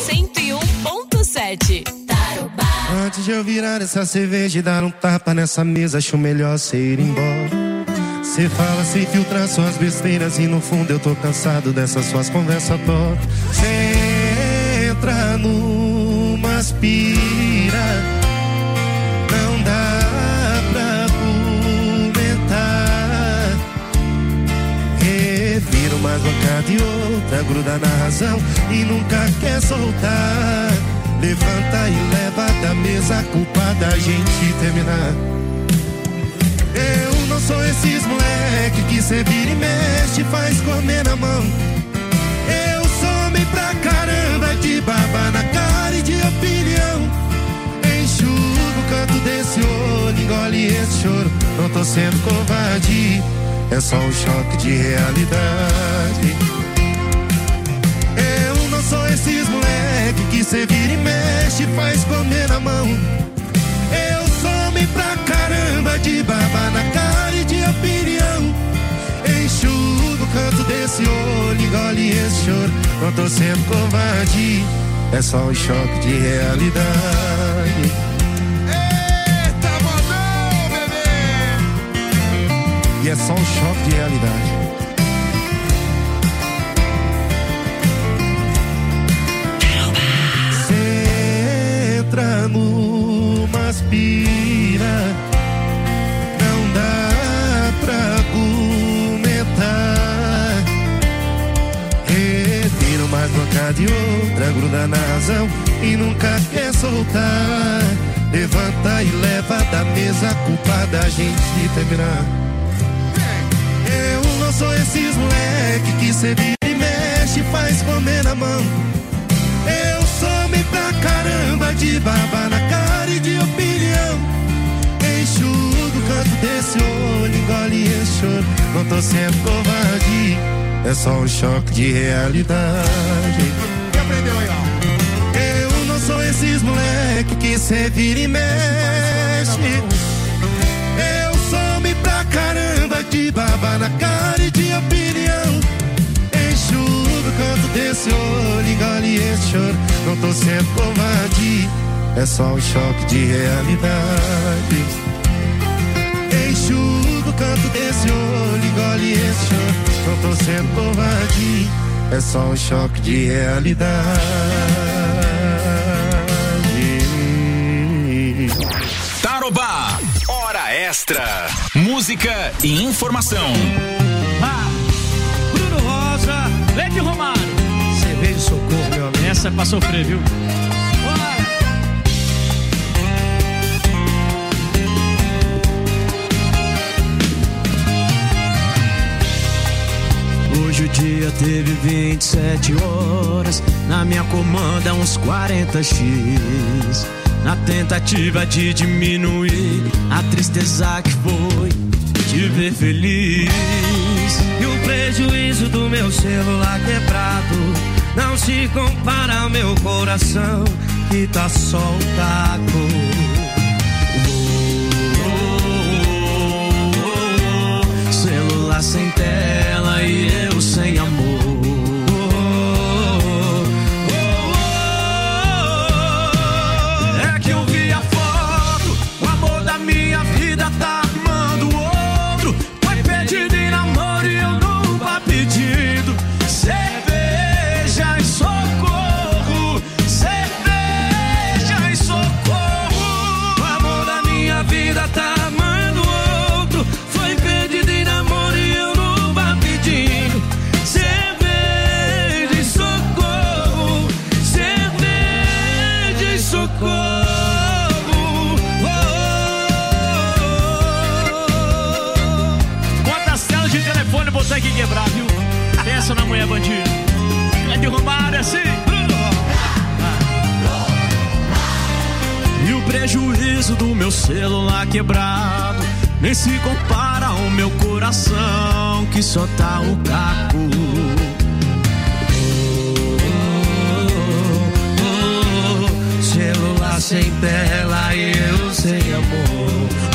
101.7 Tarobá. Antes de eu virar essa cerveja e dar um tapa nessa mesa, acho melhor cê ir embora. Cê fala sem filtrar suas besteiras e no fundo eu tô cansado dessas suas conversas tortas. Cê entra numa aspira, não dá pra argumentar. Revira uma bancada e outra, gruda na razão e nunca quer soltar. Levanta e leva da mesa a culpa da gente terminar. Eu não sou esses moleque que cê vira e mexe, faz comer na mão. Eu sou homem pra caramba, de baba na cara e de opinião. Enxuga o canto desse olho, engole esse choro. Não tô sendo covarde, é só um choque de realidade. Eu não sou esses moleque que cê vira e mexe, faz comer na mão. Eu sou homem pra caramba, de baba na cara e de opinião. Enxuga o canto desse olho, engole esse choro. Não tô sendo covarde, é só um choque de realidade. Eita, modão, bebê! E é só um choque de realidade. Cê entra numa aspira, não dá pra argumentar. Retira uma bancada e outra, gruda na razão e nunca quer soltar. Levanta e leva da mesa a culpa da gente terminar. Eu não sou esses moleque que cê vira e mexe, faz comer na mão. Eu sou homem pra caramba, de baba na cara e de opinião. Enxuga o canto desse olho, engole esse choro. Não tô sendo covarde, é só um choque de realidade. Quem aprendeu aí, ó? Eu não sou esses moleque que cê vira e mexe. Eu sou homem pra caramba, de baba na cara e de opinião. Enxuga o canto desse olho, engole esse choro. Não tô sendo covarde, é só um choque de realidade. Enxuga o canto desse olho, engole esse choro. Não tô sendo covarde, é só um choque de realidade. Tarobá, hora extra. Música e informação. Bruno Rosa, Lady Romário. Cerveja e Socorro, meu amigo. Essa é pra sofrer, viu? Hoje o dia teve 27 horas, na minha comanda uns 40x. Na tentativa de diminuir a tristeza que foi te ver feliz. E o prejuízo do meu celular quebrado não se compara ao meu coração que tá só o taco. Celular sem tela e eu sem amor. É que eu vi a foto, o amor da minha vida tá amando outro. Foi pedido em namoro e eu nunca pedido. Cerveja e socorro, cerveja e socorro. O amor da minha vida tá amando outro. Foi pedido em namoro e eu nunca pedido. Cerveja e socorro, cerveja e socorro. Quantas telas de telefone você que quebrar, viu? Pensa na mulher bandida. É de Romário assim. E o prejuízo do meu celular quebrado nem se compara ao meu coração que só tá o caco. Celular sem tela e eu sem amor.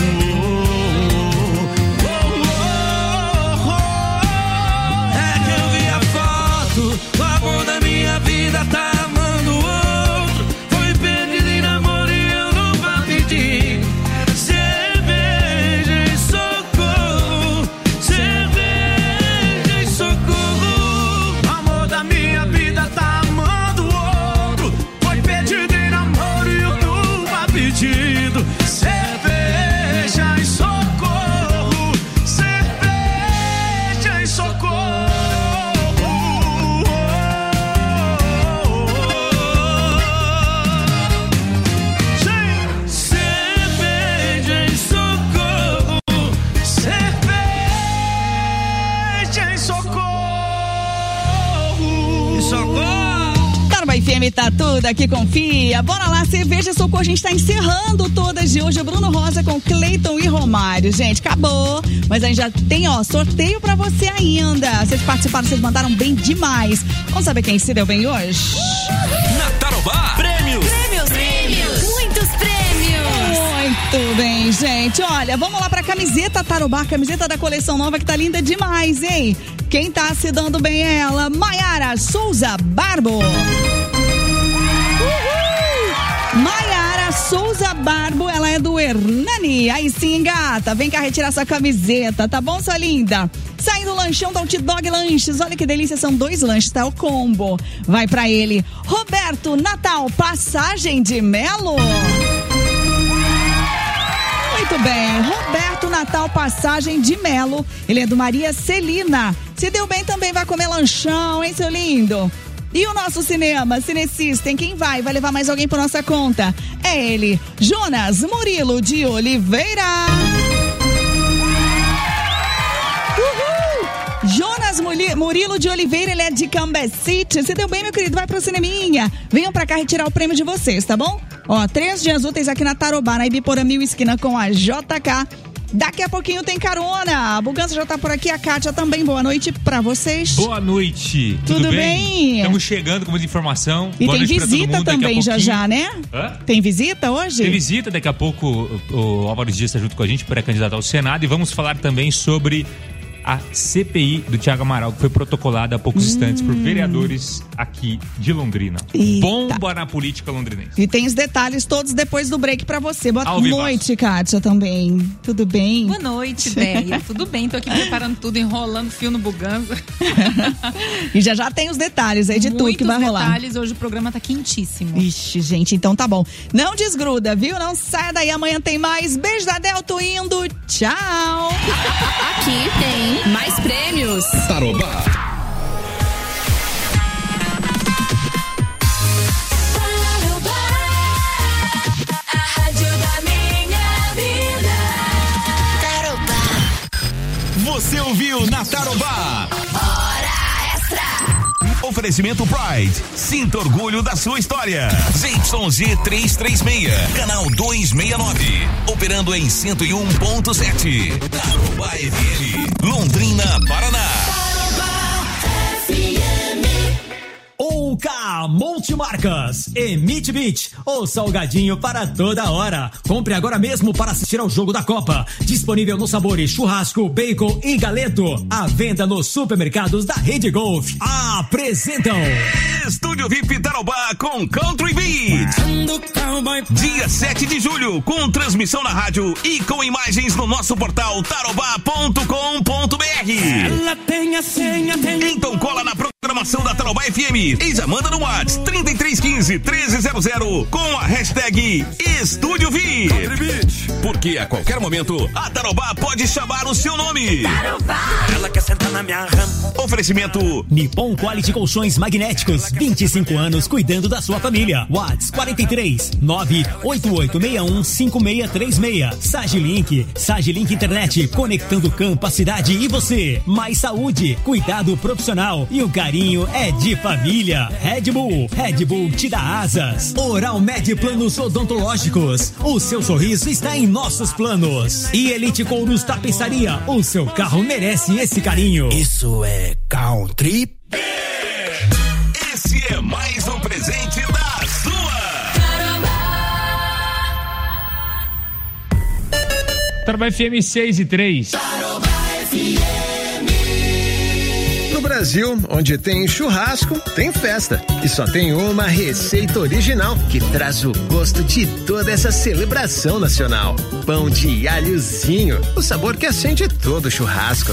É que eu vi a foto, o amor da minha vida tá amando outro. Foi pedido em namoro e eu nunca pedi. Cerveja e socorro, cerveja e socorro. O amor da minha vida tá amando outro. Foi pedido em namoro e eu nunca pedido. Cerveja e socorro, cerveja e socorro. Cerveja e socorro, cerveja e socorro. Socorro. Tarobá FM tá tudo aqui, confia. Bora lá, Cerveja e Socorro. A gente tá encerrando todas de hoje. O Bruno Rosa com Cleiton e Romário. Gente, acabou. Mas a gente já tem, ó, sorteio pra você ainda. Vocês participaram, vocês mandaram bem demais. Vamos saber quem se deu bem hoje? Na Tarobá, prêmios. Muitos prêmios. Muito bem, gente. Olha, vamos lá pra camiseta Tarobá, camiseta da coleção nova que tá linda demais, hein? Quem tá se dando bem é ela, Maiara Souza Barbo. Maiara Souza Barbo, ela é do Hernani. Aí sim, gata, vem cá retirar sua camiseta, tá bom, sua linda? Saindo do lanchão da Outdog Lanches, olha que delícia, são 2 lanches, tá? O combo. Vai pra ele, Roberto Natal, Passagem de Melo. Muito bem, Roberto Natal, Passagem de Melo. Ele é do Maria Celina. Se deu bem também vai comer lanchão, hein, seu lindo? E o nosso cinema, Cinecista, quem vai levar mais alguém por nossa conta? É ele, Jonas Murilo de Oliveira. Uhul! Jonas Murilo de Oliveira, ele é de Cambecite. Se deu bem, meu querido, vai pro cineminha. Venham pra cá retirar o prêmio de vocês, tá bom? Ó, 3 dias úteis aqui na Tarobá, na Ibiporã 1000 esquina com a JK. Daqui a pouquinho tem carona. A Bugança já tá por aqui, a Kátia também. Boa noite pra vocês. Boa noite. Tudo bem? Estamos chegando com muita informação. E boa tem noite visita também já, né? Hã? Tem visita hoje? Tem visita, daqui a pouco o Álvaro Dias está junto com a gente para candidatar ao Senado e vamos falar também sobre a CPI do Thiago Amaral, que foi protocolada há poucos instantes por vereadores aqui de Londrina. Eita. Bomba na política londrinense. E tem os detalhes todos depois do break pra você. Boa noite, Kátia, também. Tudo bem? Boa noite, Déia. Tudo bem, tô aqui preparando tudo, enrolando fio no Buganza. E já tem os detalhes aí de tudo que vai rolar. Muitos detalhes, hoje o programa tá quentíssimo. Ixi, gente, então tá bom. Não desgruda, viu? Não saia daí, amanhã tem mais. Beijo da Del, tô indo. Tchau. Aqui tem mais prêmios. Tarobá. Você ouviu na Tarobá. Hora Extra. Oferecimento Pride. Sinta orgulho da sua história. ZYG 336, canal 269. Operando em 101.7. Tarobá FM. Londrina, Paraná. Ouca Multimarcas, Emite Beat, o salgadinho para toda hora. Compre agora mesmo para assistir ao jogo da Copa. Disponível nos sabores churrasco, bacon e galeto. À venda nos supermercados da Rede Golf. Apresentam Estúdio VIP Tarobá com Country Beat. Dia 7 de julho, com transmissão na rádio e com imagens no nosso portal tarobá.com.br. Ela tem a senha, Então cola na programação da Tarobá FM e já manda no WhatsApp 3315-1300 com a hashtag Estúdio VIP. Porque a qualquer momento a Tarobá pode chamar o seu nome. Tarobá. Ela quer sentar na minha rama. Oferecimento Nippon Quality Colchões Magnéticos, 25 anos cuidando da sua família. WhatsApp 43 98861 5636. Sagilink Internet, conectando campo, a cidade e você. Mais saúde, cuidado profissional e o carinho é de família. Red Bull te dá asas. Oral Med Planos Odontológicos, o seu sorriso está em nossos planos. E Elite Couros Tapeçaria, o seu carro merece esse carinho. Isso é Country. Esse é mais um presente da sua Tarobá FM 6 e 3. No Brasil, onde tem churrasco, tem festa. E só tem uma receita original que traz o gosto de toda essa celebração nacional. Pão de alhozinho, o sabor que acende todo churrasco.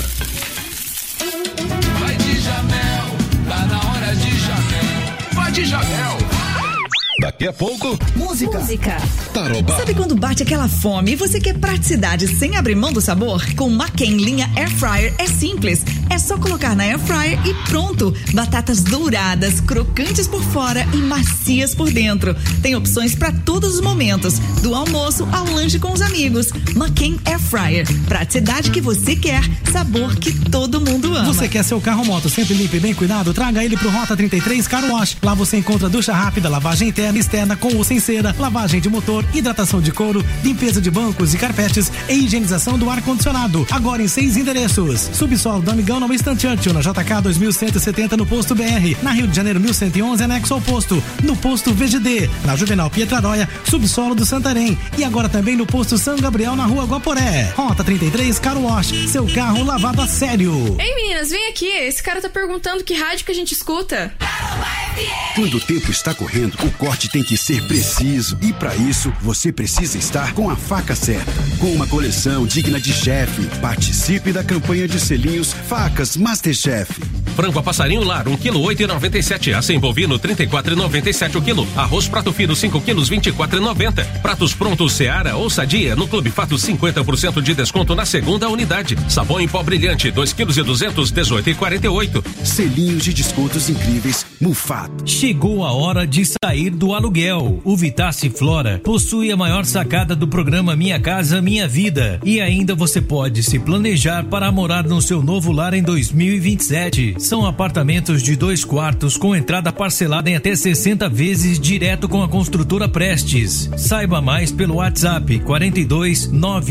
Vai de Jamel, tá na hora de Jamel. Vai de Jamel. Daqui a pouco, Música. Tarobá. Sabe quando bate aquela fome e você quer praticidade sem abrir mão do sabor? Com McCain linha Air Fryer é simples. É só colocar na Air Fryer e pronto. Batatas douradas, crocantes por fora e macias por dentro. Tem opções para todos os momentos, do almoço ao lanche com os amigos. McCain Air Fryer. Praticidade que você quer, sabor que todo mundo ama. Você quer seu carro ou moto sempre limpo e bem cuidado? Traga ele pro Rota 33 Car Wash. Lá você encontra ducha rápida, lavagem interna e externa com ou sem cera, lavagem de motor, hidratação de couro, limpeza de bancos e carpetes e higienização do ar-condicionado. Agora em 6 endereços. Subsolo do Amigão no Winston Churchill, na JK 2170 no posto BR. Na Rio de Janeiro 1111, anexo ao posto. No posto VGD. Na Juvenal Pietraróia, subsolo do Santarém. E agora também no posto São Gabriel, na Rua Guaporé. Rota 33 Car Wash. Seu carro lavado a sério. Ei meninas, vem aqui. Esse cara tá perguntando que rádio que a gente escuta. Quando o tempo está correndo, o corte tem que ser preciso. E para isso, você precisa estar com a faca certa. Com uma coleção digna de chefe. Participe da campanha de selinhos Facas Masterchef. Frango a passarinho lar, 1 kg 8,97. Assim bovino, 34,97 o quilo. Arroz prato fino, 5 quilos, 24,90. Pratos prontos Seara ou Sadia, no Clube Fato, 50% de desconto na segunda unidade. Sabão em pó brilhante, 2 quilos e 200, 18,48. Selinhos de descontos incríveis, Mufato. Chegou a hora de sair do aluguel. O Vitace Flora possui a maior sacada do programa Minha Casa Minha Vida. E ainda você pode se planejar para morar no seu novo lar em 2027. São apartamentos de 2 quartos com entrada parcelada em até 60 vezes direto com a construtora Prestes. Saiba mais pelo WhatsApp 42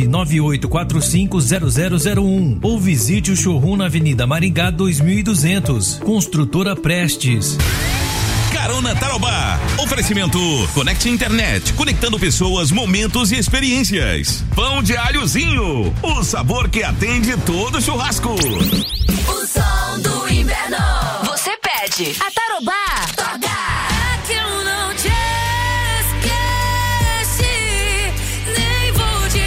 99845 0001 ou visite o showroom na Avenida Maringá 2200. Construtora Prestes. Carona Tarobá. Oferecimento Conecte Internet, conectando pessoas, momentos e experiências. Pão de alhozinho, o sabor que atende todo churrasco. O som do inverno. Você pede. A Tarobá toca. É que eu não te esqueci, nem vou te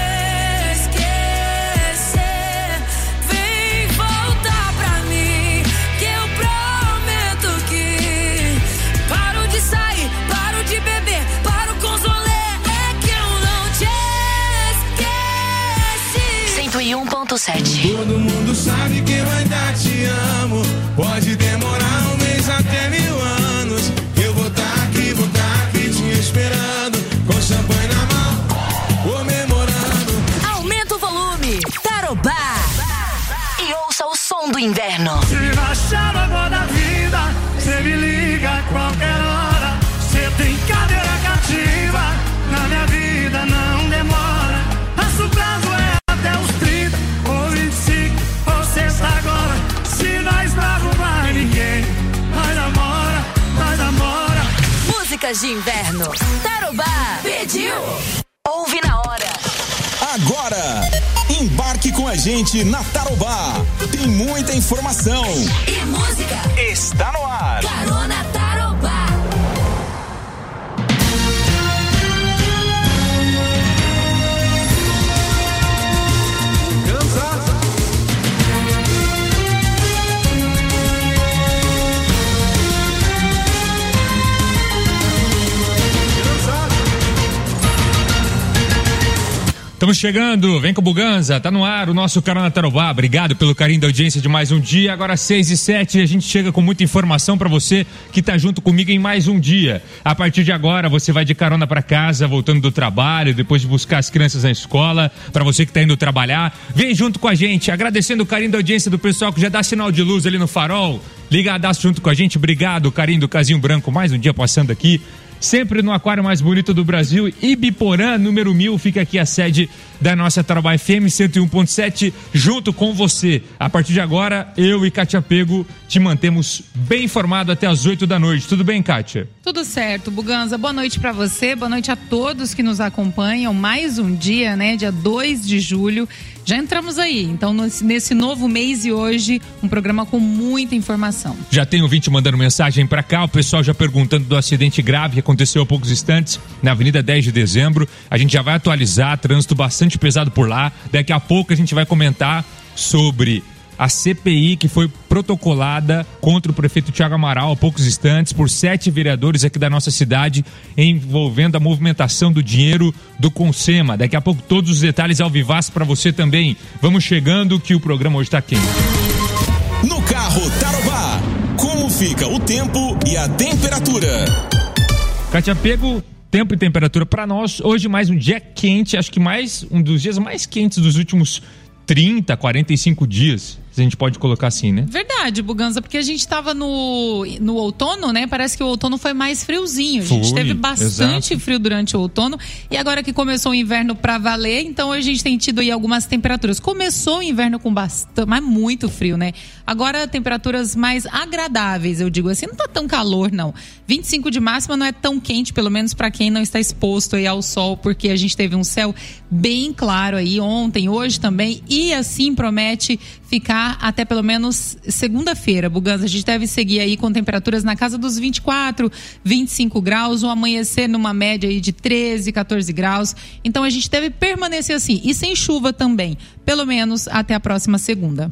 esquecer. Vem voltar pra mim, que eu prometo que paro de sair, paro de beber, paro com os rolê. É que eu não te esqueci. 101.7. Todo mundo sabe que eu ainda te amo. Pode demorar um mês até 1000 anos. Eu vou tá aqui te esperando, com champanhe na mão, comemorando. Aumenta o volume. Tarobá. E ouça o som do inverno. Se achar agora da vida, cê me liga a qualquer hora. Cê tem cadeira cativa, na minha vida não demora. Nosso prazo é até os 30 ou 25 ou sexta agora. Se nós não arrumar ninguém, nós namora, nós namora. Músicas de inverno. Tarobá pediu. Ouve na hora. Agora, embarque com a gente na Tarobá. Tem muita informação e música. Está no ar. Carona Tarobá. Estamos chegando, vem com o Buganza, tá no ar o nosso Carona Tarobá. Obrigado pelo carinho da audiência de mais um dia. Agora 6h07, a gente chega com muita informação pra você que tá junto comigo em mais um dia. A partir de agora, você vai de carona pra casa, voltando do trabalho, depois de buscar as crianças na escola. Pra você que tá indo trabalhar, vem junto com a gente, agradecendo o carinho da audiência do pessoal que já dá sinal de luz ali no farol. Ligadaço junto com a gente, obrigado, carinho do Casinho Branco, mais um dia passando aqui. Sempre no aquário mais bonito do Brasil, Ibiporã, número 1000, fica aqui a sede da nossa Tarobá FM 101.7, junto com você. A partir de agora, eu e Kátia Pego te mantemos bem informado até as 8 da noite. Tudo bem, Kátia? Tudo certo, Buganza. Boa noite pra você, boa noite a todos que nos acompanham. Mais um dia, né? Dia 2 de julho. Já entramos aí, então nesse novo mês e hoje um programa com muita informação. Já tem ouvinte mandando mensagem pra cá, o pessoal já perguntando do acidente grave que aconteceu há poucos instantes na Avenida 10 de Dezembro. A gente já vai atualizar, trânsito bastante pesado por lá. Daqui a pouco a gente vai comentar sobre a CPI que foi protocolada contra o prefeito Thiago Amaral há poucos instantes por 7 vereadores aqui da nossa cidade, envolvendo a movimentação do dinheiro do Consema. Daqui a pouco todos os detalhes ao vivaço para você também. Vamos chegando que o programa hoje está quente. No carro Tarobá, como fica o tempo e a temperatura? Kátia Pego, tempo e temperatura para nós. Hoje mais um dia quente, acho que mais um dos dias mais quentes dos últimos 30, 45 dias. A gente pode colocar assim, né? Verdade, Buganza, porque a gente tava no outono, né? Parece que o outono foi mais friozinho. A gente teve bastante frio durante o outono e agora que começou o inverno pra valer, então a gente tem tido aí algumas temperaturas. Começou o inverno com bastante, mas muito frio, né? Agora temperaturas mais agradáveis, eu digo assim, não tá tão calor não. 25 de máxima não é tão quente, pelo menos pra quem não está exposto aí ao sol, porque a gente teve um céu bem claro aí ontem, hoje também, e assim promete ficar até pelo menos segunda-feira, Buganza. A gente deve seguir aí com temperaturas na casa dos 24, 25 graus, o amanhecer numa média aí de 13, 14 graus. Então a gente deve permanecer assim, e sem chuva também, pelo menos até a próxima segunda.